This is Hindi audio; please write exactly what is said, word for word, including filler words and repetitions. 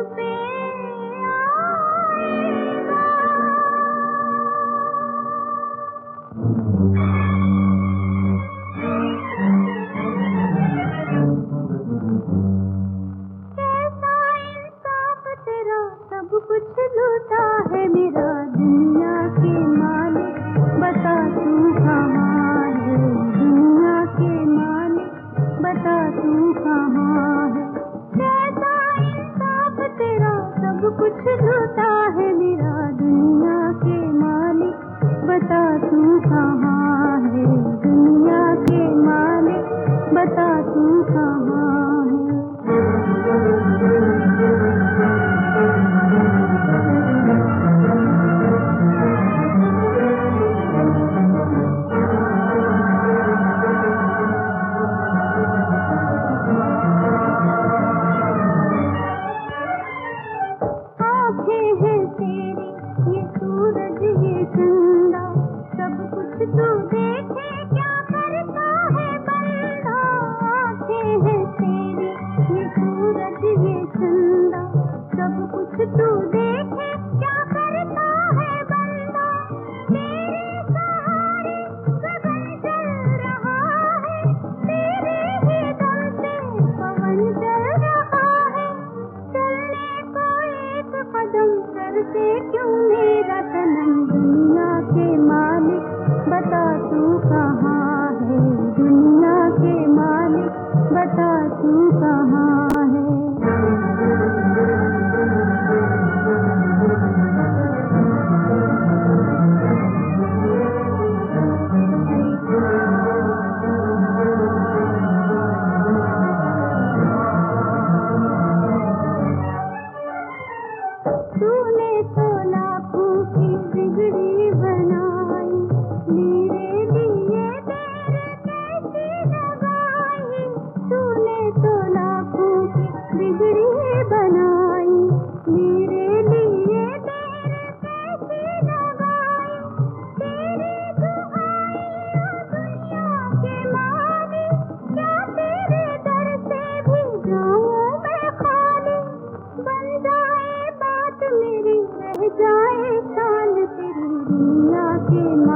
पे आएगा। कैसा इंसाफ तेरा, सब कुछ लूटा है मेरा, दुनिया के मालिक बता तू कहाँ है, दुनिया के मालिक बता तू कहाँ है। कैसा इंसाफ तेरा, सब कुछ लूटा है मेरा, दुनिया के मालिक बता तू कहाँ है, दुनिया के मालिक बता तू कहाँ है। आँखें हैं तेरी, ये सूरज ये चंदा, सब कुछ तू देखे क्या करता है बंदा। आँखें हैं तेरी, ये सूरज ये चंदा, सब कुछ तू देखे क्या करता है बंदा। तेरे सहारे गगन चल रहा है, तेरे ही दम से पवन चल रहा है। चलने को एक कदम सर से क्यों मेरा सनम, दुनिया के मालिक बता तू कहाँ है, दुनिया के मालिक बता तू कहाँ है। तूने तो लाखों की बिगड़ी बनाई, मेरे लिए तेरे कैसी लगाई। तूने तो लाखों की बिगड़ी बनाई, मेरे लिए तेरे कैसी लगाई। तेरी दुआएं ओ दुनिया के मालिक, क्या तेरे दर से भी जाऊं मैं खाली। बन जाए बात मेरी, रह जाए शान तेरी, दुनिया के